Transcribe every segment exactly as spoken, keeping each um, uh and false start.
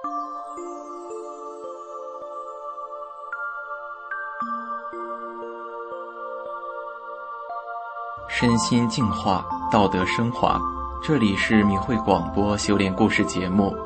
身心净化，道德升华。这里是明慧广播修炼故事节目。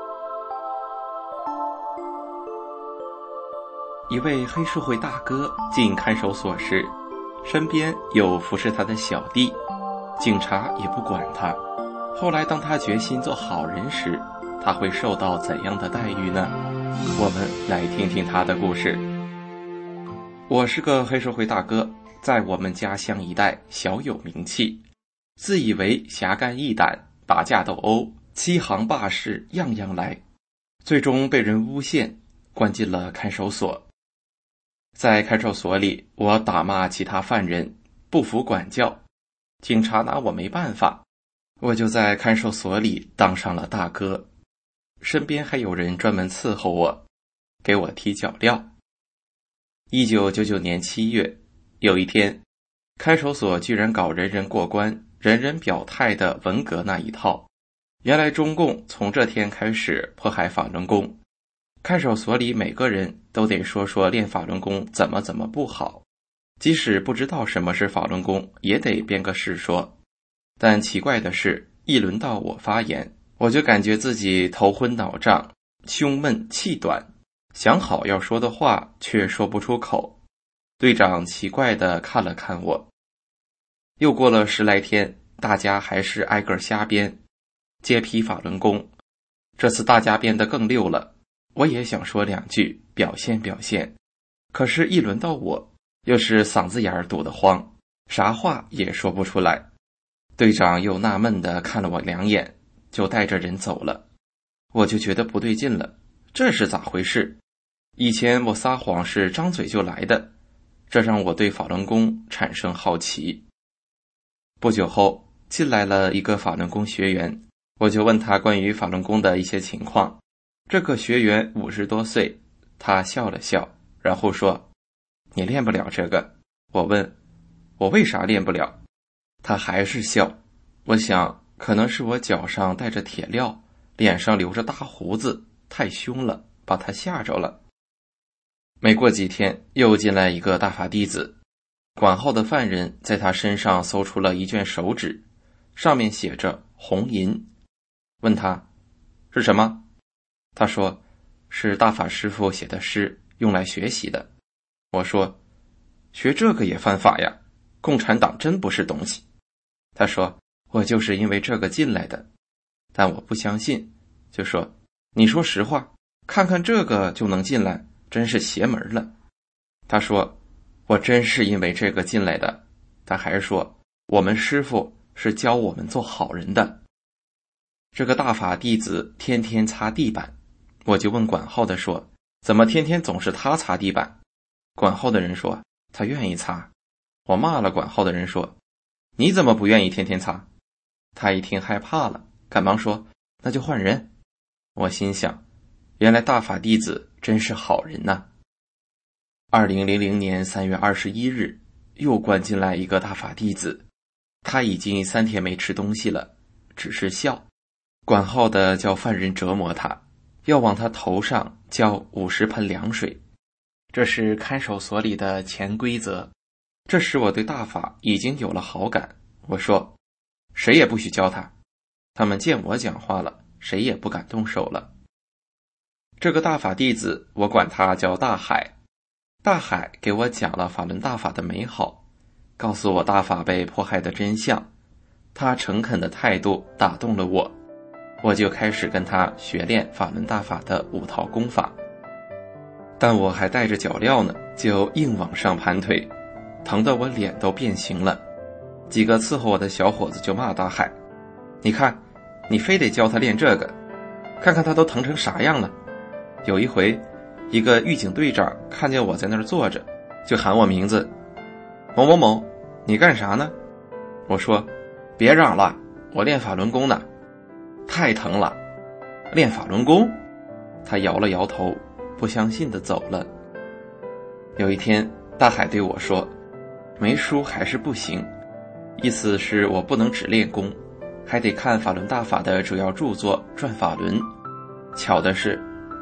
一位黑社会大哥进看守所时，身边有服侍他的小弟，警察也不管他。后来当他决心做好人时，他会受到怎样的待遇呢？我们来听听他的故事。我是个黑社会大哥，在我们家乡一带小有名气，自以为侠肝义胆，打架斗殴，欺行霸市，样样来，最终被人诬陷，关进了看守所。在看守所里，我打骂其他犯人，不服管教，警察拿我没办法，我就在看守所里当上了大哥，身边还有人专门伺候我，给我踢脚镣。一九九九年七月，有一天，看守所居然搞人人过关，人人表态的文革那一套。原来中共从这天开始迫害法轮功，看守所里每个人都得说说练法轮功怎么怎么不好，即使不知道什么是法轮功，也得编个事说。但奇怪的是，一轮到我发言，我就感觉自己头昏脑胀，胸闷气短，想好要说的话却说不出口。队长奇怪地看了看我。又过了十来天，大家还是挨个瞎编，揭批法轮功。这次大家编得更溜了，我也想说两句表现表现，可是一轮到我，又是嗓子眼儿堵得慌，啥话也说不出来。队长又纳闷地看了我两眼，就带着人走了。我就觉得不对劲了，这是咋回事？以前我撒谎是张嘴就来的，这让我对法轮功产生好奇。不久后，进来了一个法轮功学员，我就问他关于法轮功的一些情况。这个学员五十多岁，他笑了笑，然后说：“你练不了这个。”我问：“我为啥练不了？”他还是笑。我想，可能是我脚上带着铁镣，脸上留着大胡子，太凶了，把他吓着了。没过几天，又进来一个大法弟子，管号的犯人在他身上搜出了一卷手纸，上面写着红银。问他是什么？他说是大法师父写的诗，用来学习的。我说学这个也犯法呀，共产党真不是东西。他说我就是因为这个进来的，但我不相信，就说你说实话，看看这个就能进来，真是邪门了。他说我真是因为这个进来的，他还说我们师父是教我们做好人的。这个大法弟子天天擦地板，我就问管号的说，怎么天天总是他擦地板？管号的人说他愿意擦。我骂了管号的人说，你怎么不愿意天天擦？他一听害怕了，赶忙说那就换人。我心想，原来大法弟子真是好人呐。二零零零年三月二十一日，又关进来一个大法弟子，他已经三天没吃东西了，只是笑。管号的叫犯人折磨他，要往他头上浇五十盆凉水，这是看守所里的潜规则。这时我对大法已经有了好感，我说谁也不许教他。他们见我讲话了，谁也不敢动手了。这个大法弟子，我管他叫大海。大海给我讲了法轮大法的美好，告诉我大法被迫害的真相。他诚恳的态度打动了我，我就开始跟他学练法轮大法的五套功法。但我还带着脚镣呢，就硬往上盘腿，疼得我脸都变形了。几个伺候我的小伙子就骂大海，你看你非得教他练这个，看看他都疼成啥样了。有一回一个狱警队长看见我在那儿坐着，就喊我名字，某某某，你干啥呢？我说别嚷了，我练法轮功呢。太疼了，练法轮功？他摇了摇头，不相信地走了。有一天大海对我说，没书还是不行，意思是我不能只练功，还得看法轮大法的主要著作《转法轮》。巧的是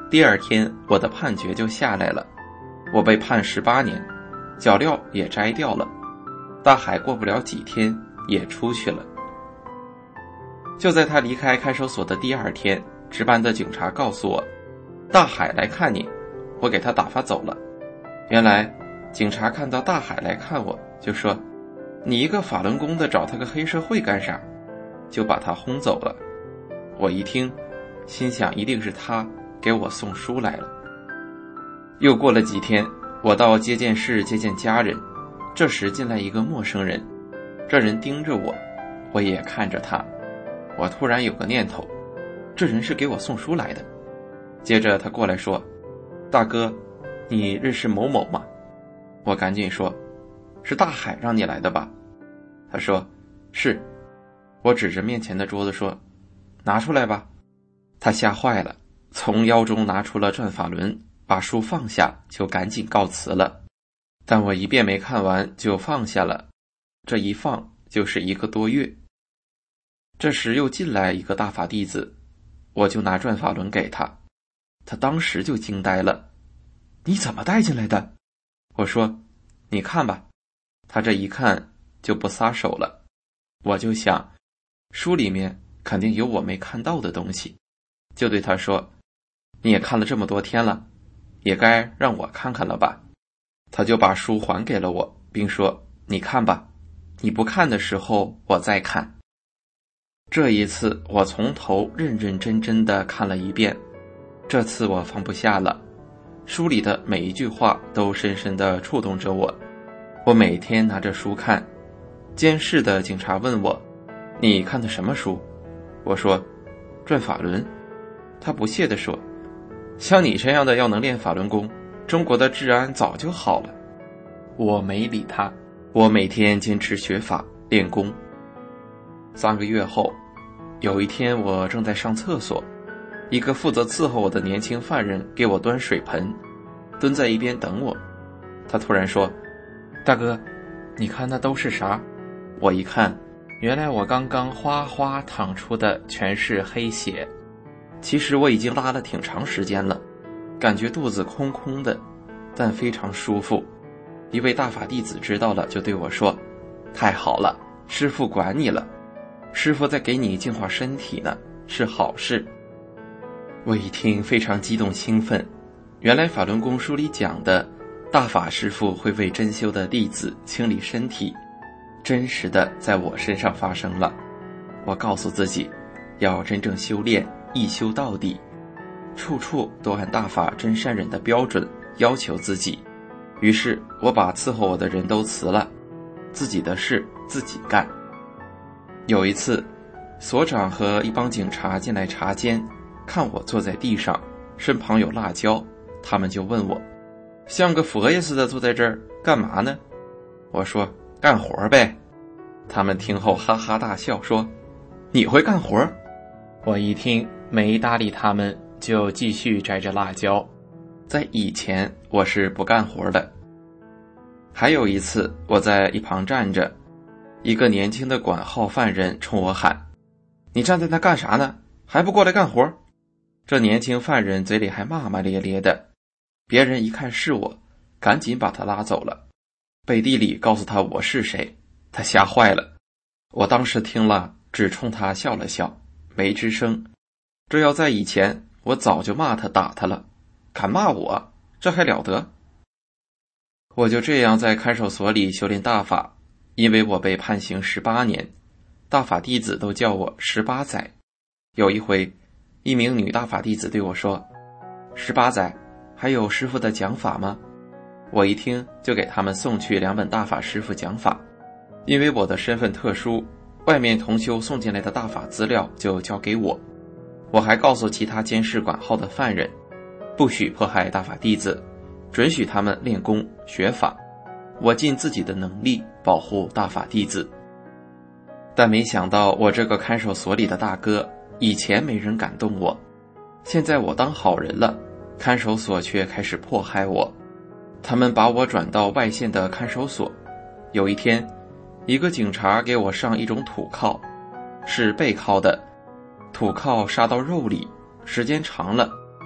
第二天我的判决就下来了，我被判十八年，脚镣也摘掉了。大海过不了几天也出去了。就在他离开看守所的第二天，值班的警察告诉我，大海来看你，我给他打发走了。原来警察看到大海来看我，就说，你一个法轮功的找他个黑社会干啥，就把他轰走了。我一听，心想一定是他给我送书来了。又过了几天，我到接见室接见家人，这时进来一个陌生人，这人盯着我，我也看着他。我突然有个念头，这人是给我送书来的。接着他过来说，大哥，你认识某某吗？我赶紧说，是大海让你来的吧？他说，是。我指着面前的桌子说，拿出来吧。他吓坏了，从腰中拿出了转法轮，把书放下，就赶紧告辞了。但我一遍没看完就放下了，这一放就是一个多月。这时又进来一个大法弟子，我就拿转法轮给他，他当时就惊呆了，你怎么带进来的？我说，你看吧。他这一看就不撒手了，我就想，书里面肯定有我没看到的东西，就对他说，你也看了这么多天了，也该让我看看了吧。他就把书还给了我，并说，你看吧，你不看的时候我再看。这一次我从头认认真真地看了一遍，这次我放不下了，书里的每一句话都深深地触动着我。我每天拿着书看。监视的警察问我，你看的什么书？我说，转法轮。他不屑地说，像你这样的要能练法轮功，中国的治安早就好了。我没理他，我每天坚持学法练功。三个月后，有一天我正在上厕所，一个负责伺候我的年轻犯人给我端水盆，蹲在一边等我。他突然说，大哥，你看那都是啥？我一看，原来我刚刚哗哗淌出的全是黑血。其实我已经拉了挺长时间了，感觉肚子空空的，但非常舒服。一位大法弟子知道了，就对我说，太好了，师父管你了，师父在给你净化身体呢，是好事。我一听非常激动兴奋，原来法轮功书里讲的大法师父会为真修的弟子清理身体，真实的在我身上发生了。我告诉自己，要真正修炼，一修到底，处处都按大法真善忍的标准要求自己。于是我把伺候我的人都辞了，自己的事自己干。有一次，所长和一帮警察进来查监，看我坐在地上，身旁有辣椒，他们就问我，像个佛爷似的坐在这儿干嘛呢？我说，干活呗。他们听后哈哈大笑，说，你会干活？我一听没搭理他们，就继续摘着辣椒。在以前我是不干活的。还有一次，我在一旁站着，一个年轻的管号犯人冲我喊，你站在那干啥呢？还不过来干活？这年轻犯人嘴里还骂骂咧咧的，别人一看是我，赶紧把他拉走了，背地里告诉他我是谁，他吓坏了。我当时听了，只冲他笑了笑，没吱声。这要在以前，我早就骂他打他了，敢骂我，这还了得？我就这样在看守所里修炼大法，因为我被判刑十八年，大法弟子都叫我十八载。有一回，一名女大法弟子对我说，十八载，还有师父的讲法吗？我一听就给他们送去两本大法师父讲法。因为我的身份特殊，外面同修送进来的大法资料就交给我。我还告诉其他监视管号的犯人，不许迫害大法弟子，准许他们练功学法，我尽自己的能力保护大法弟子。但没想到我这个看守所里的大哥，以前没人敢动我，现在我当好人了，看守所却开始迫害我。他们把我转到外县的看守所。有一天，一个警察给我上一种土铐，是背铐的，土铐杀到肉里，时间长了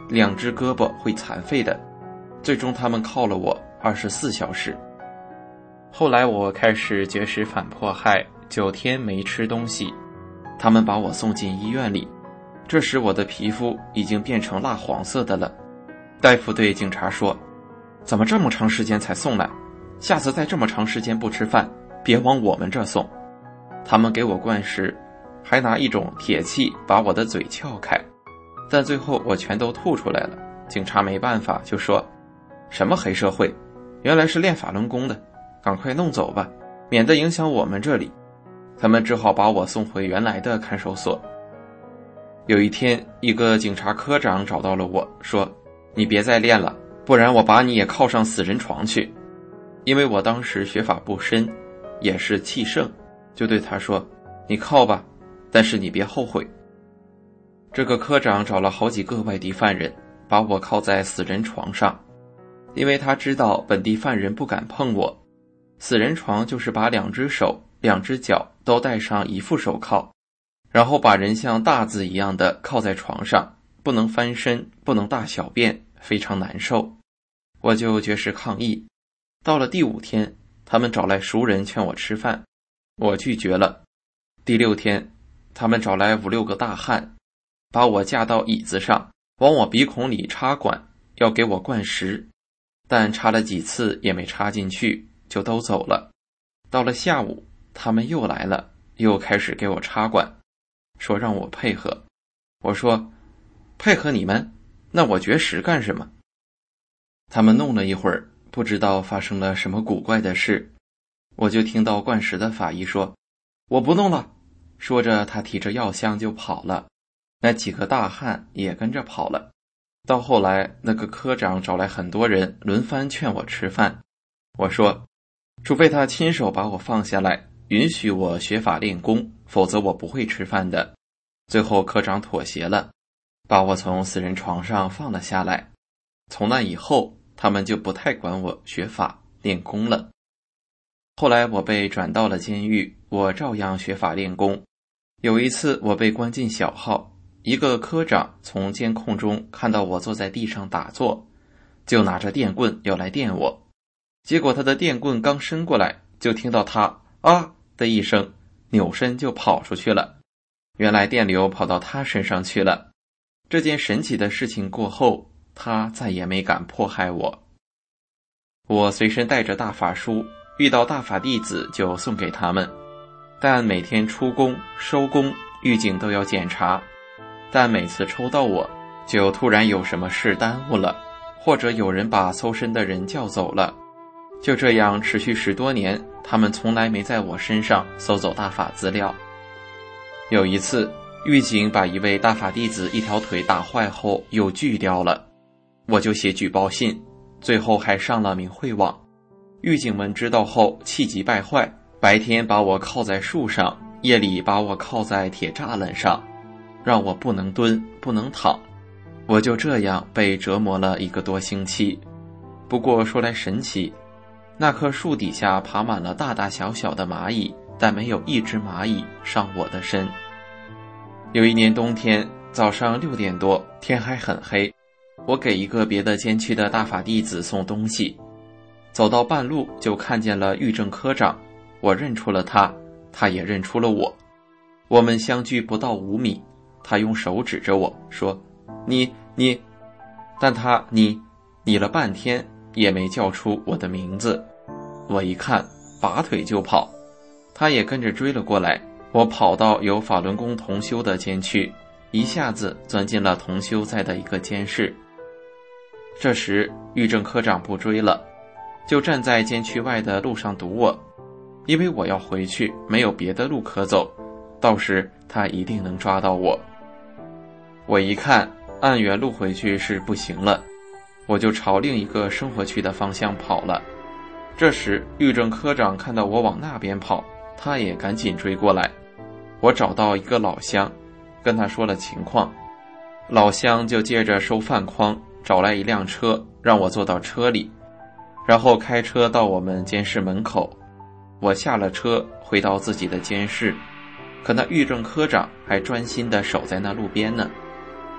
两只胳膊会残废的。最终他们铐了我二十四小时。后来我开始绝食反迫害，九天没吃东西。他们把我送进医院里，这时我的皮肤已经变成蜡黄色的了。大夫对警察说，怎么这么长时间才送来？下次再这么长时间不吃饭，别往我们这送。他们给我灌食，还拿一种铁器把我的嘴撬开，但最后我全都吐出来了。警察没办法，就说，什么黑社会，原来是练法轮功的，赶快弄走吧，免得影响我们这里。他们只好把我送回原来的看守所。有一天，一个警察科长找到了我，说，你别再练了，不然我把你也铐上死人床去。因为我当时学法不深，也是气盛，就对他说，你铐吧，但是你别后悔。这个科长找了好几个外地犯人，把我铐在死人床上，因为他知道本地犯人不敢碰我。死人床就是把两只手、两只脚都戴上一副手铐，然后把人像大字一样的铐在床上，不能翻身，不能大小便，非常难受。我就绝食抗议。到了第五天，他们找来熟人劝我吃饭，我拒绝了。第六天，他们找来五六个大汉，把我架到椅子上，往我鼻孔里插管，要给我灌食，但插了几次也没插进去，就都走了。到了下午，他们又来了，又开始给我插管，说让我配合。我说，配合你们？那我绝食干什么？他们弄了一会儿，不知道发生了什么古怪的事，我就听到灌食的法医说，我不弄了。说着他提着药箱就跑了，那几个大汉也跟着跑了。到后来，那个科长找来很多人轮番劝我吃饭。我说，除非他亲手把我放下来，允许我学法练功，否则我不会吃饭的。最后科长妥协了，把我从死人床上放了下来。从那以后，他们就不太管我学法练功了。后来我被转到了监狱，我照样学法练功。有一次我被关进小号，一个科长从监控中看到我坐在地上打坐，就拿着电棍要来电我。结果他的电棍刚伸过来，就听到他啊的一声，扭身就跑出去了。原来电流跑到他身上去了。这件神奇的事情过后，他再也没敢迫害我。我随身带着大法书，遇到大法弟子就送给他们，但每天出宫收工狱警都要检查，但每次抽到我，就突然有什么事耽误了，或者有人把搜身的人叫走了。就这样持续十多年，他们从来没在我身上搜走大法资料。有一次，狱警把一位大法弟子一条腿打坏后又锯掉了，我就写举报信，最后还上了明慧网。狱警们知道后气急败坏，白天把我铐在树上，夜里把我铐在铁栅栏上，让我不能蹲，不能躺。我就这样被折磨了一个多星期。不过说来神奇，那棵树底下爬满了大大小小的蚂蚁，但没有一只蚂蚁上我的身。有一年冬天，早上六点多，天还很黑，我给一个别的监区的大法弟子送东西，走到半路就看见了狱政科长，我认出了他，他也认出了我。我们相距不到五米，他用手指着我说，你你但他你你了半天也没叫出我的名字。我一看，拔腿就跑，他也跟着追了过来。我跑到有法轮功同修的监区，一下子钻进了同修在的一个监室。这时狱政科长不追了，就站在监区外的路上堵我，因为我要回去，没有别的路可走，到时他一定能抓到我。我一看按原路回去是不行了，我就朝另一个生活区的方向跑了。这时狱政科长看到我往那边跑，他也赶紧追过来。我找到一个老乡，跟他说了情况，老乡就接着收饭筐，找来一辆车让我坐到车里，然后开车到我们监室门口。我下了车回到自己的监室，可那狱政科长还专心地守在那路边呢。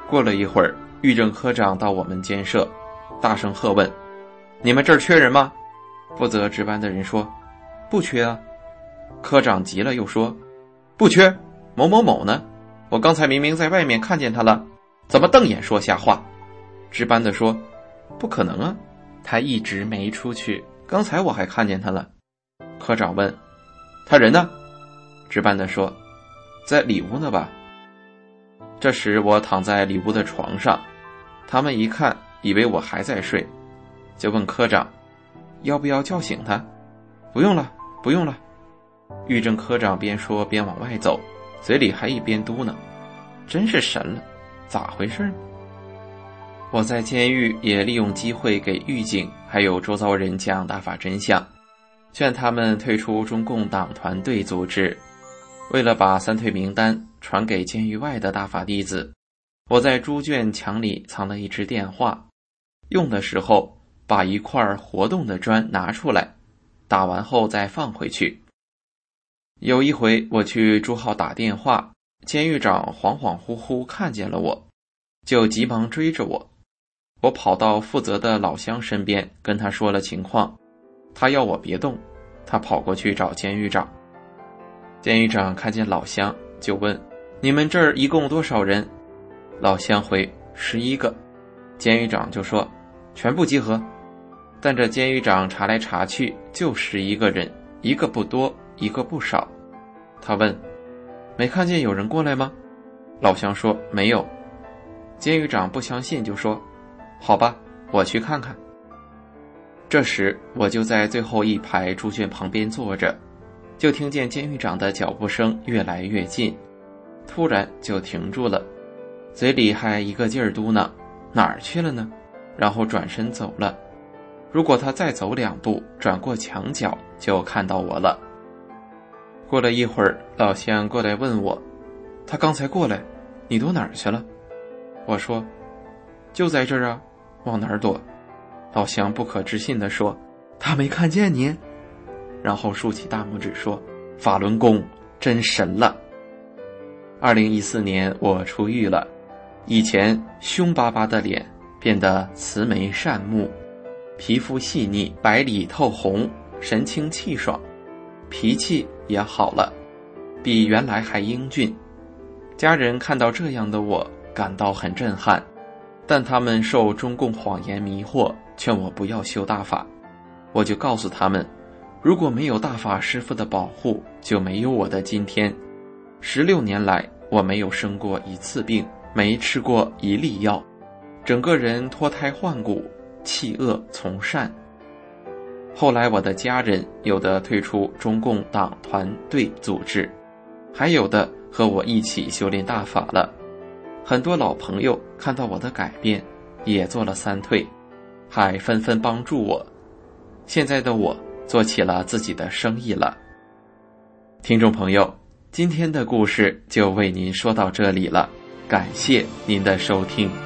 过了一会儿，狱政科长到我们监舍，大声喝问：你们这儿缺人吗？负责值班的人说：不缺啊。科长急了又说：不缺，某某某呢？我刚才明明在外面看见他了，怎么瞪眼说瞎话？值班的说：不可能啊，他一直没出去，刚才我还看见他了。科长问：他人呢？值班的说：在里屋呢吧。这时我躺在里屋的床上，他们一看以为我还在睡，就问科长要不要叫醒他。不用了不用了。狱政科长边说边往外走，嘴里还一边嘟囔：真是神了，咋回事呢？我在监狱也利用机会给狱警还有周遭人讲大法真相，劝他们退出中共党团队组织。为了把三退名单传给监狱外的大法弟子，我在猪圈墙里藏了一只电话，用的时候把一块活动的砖拿出来，打完后再放回去。有一回我去朱号打电话，监狱长恍恍惚惚看见了我，就急忙追着我。我跑到负责的老乡身边，跟他说了情况，他要我别动，他跑过去找监狱长。监狱长看见老乡就问：你们这儿一共多少人？老乡回：十一个。监狱长就说：全部集合。但这监狱长查来查去就十一个人，一个不多一个不少。他问：没看见有人过来吗？老乡说：没有。监狱长不相信就说：好吧，我去看看。这时我就在最后一排猪圈旁边坐着，就听见监狱长的脚步声越来越近，突然就停住了，嘴里还一个劲儿嘟囔：哪儿去了呢？然后转身走了。如果他再走两步，转过墙角就看到我了。过了一会儿，老乡过来问我：他刚才过来，你躲哪儿去了？我说：就在这儿啊，往哪儿躲？老乡不可置信地说：他没看见你？然后竖起大拇指说：法轮功真神了。二零一四年我出狱了，以前凶巴巴的脸变得慈眉善目，皮肤细腻，白里透红，神清气爽，脾气也好了，比原来还英俊。家人看到这样的我感到很震撼，但他们受中共谎言迷惑，劝我不要修大法。我就告诉他们，如果没有大法师父的保护，就没有我的今天。十六年来，我没有生过一次病，没吃过一粒药，整个人脱胎换骨，弃恶从善。后来我的家人有的退出中共党团队组织，还有的和我一起修炼大法了。很多老朋友看到我的改变，也做了三退，还纷纷帮助我。现在的我做起了自己的生意了。听众朋友，今天的故事就为您说到这里了，感谢您的收听。